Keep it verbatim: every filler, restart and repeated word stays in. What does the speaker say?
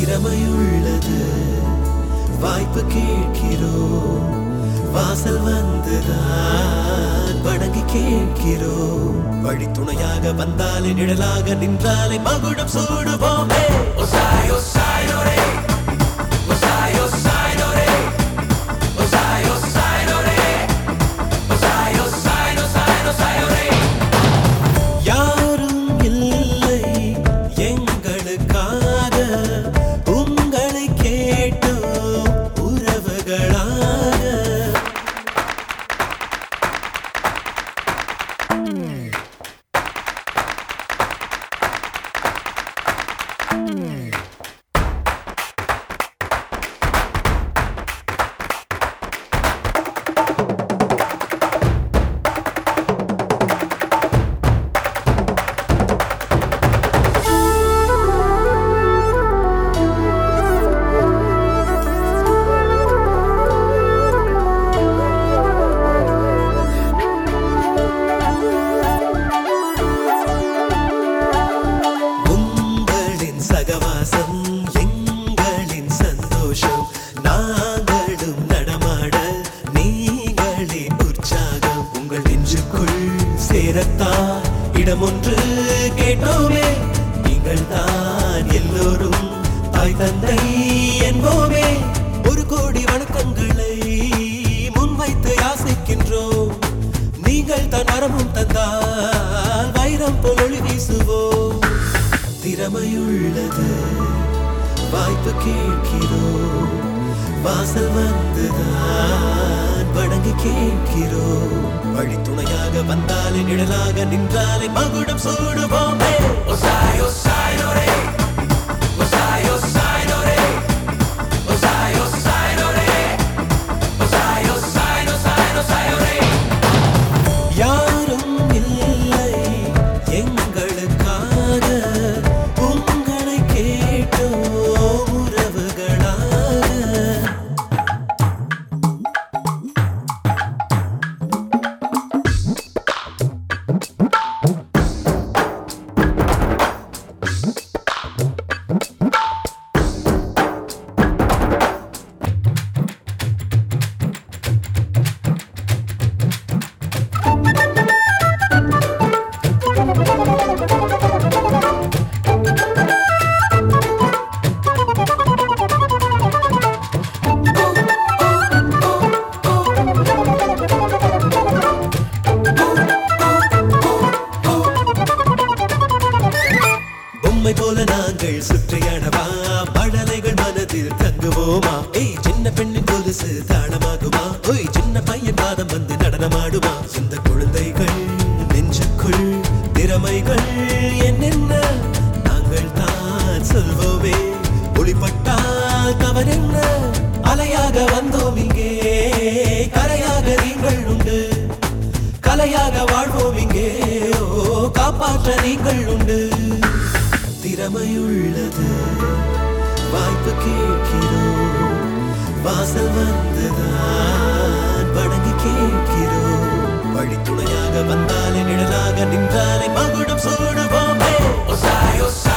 திறமையுள்ளது வாய்ப்பு கேட்கிறோம் வாசல் வந்துதான் வணங்கி கேட்கிறோம் வழி துணையாக வந்தாலே நிழலாக நின்றாலே மகுடம் சூடுவோமே ஒசாய் ஒசாய் நோரே ஒசாய் ஒசாய் நோரே ஒசாய் ஒசாய் நோரே ஒசாய் ஒசாய் ஒசாய் ஒசாய் நோரே யாரும் இல்லை எங்களுக்காக உங்களை கேட்டோ உறவுகளாக சகவாசம் எங்களின் சந்தோஷம் நாங்களும் நடமாட நீங்களே உற்சாகம் உங்கள் நெஞ்சுக்குள் சேரத்தான் இடம் ஒன்று கேட்டோமே நீங்கள் தான் எல்லோரும் தாய் தந்தை என்போமே ஒரு கோடி வணக்கங்களை முன்வைத்து யாசிக்கின்றோம் நீங்கள் தான் வரமும் தந்தால் வைரம் போல் ஒளி வீசுவோம் திறமையுள்ளது வாய்ப்பு கேட்கிறோம் வாசல் வந்துதான் வணங்கி கேட்கிறோம் வழி துணையாக வந்தாலே நிழலாக நின்றாலே மகுடம் சூடுவோமே ஒசாய் ஒசாய் நோரே ஒசாய் ஒசாய் நோரே ஒசாய் ஒசாய் நோரே ஒசாய் ஒசாய் ஒசாய் ஒசாய் நோரே யாரும் இல்லை எங்களுக்காக உங்களை கேட்டோ உறவுகளாக உம்மை போல நாங்கள் சுற்றியடவா மழலைகள் மனதில் தங்குவோமா ஏய் சின்ன பெண்ணின் கொலுசு தாளமாகுமா ஓய் சின்ன பையன் பாதம் வந்து நடனமாடுமா இந்த குழந்தைகள் நெஞ்சுக்குள் திறமைகள் என்னென்ன நாங்கள் தான் சொல்வோமே ஒளிப்பட்டால் தவறென்ன அலையாக வந்தோம் இங்கே கரையாக நீங்கள் உண்டு கலையாக வாழ்வோம் இங்கே ஓ காப்பாற்ற நீங்கள் உண்டு திறமையுள்ளது வாய்ப்பு கேட்கிறோம் வாசல் வந்துதான் வணங்கி கேட்கிறோம் வழி துணையாக வந்தாலே நிழலாக நின்றாலே மகுடம் சூடுவோமே ஒசாய் ஒசாய்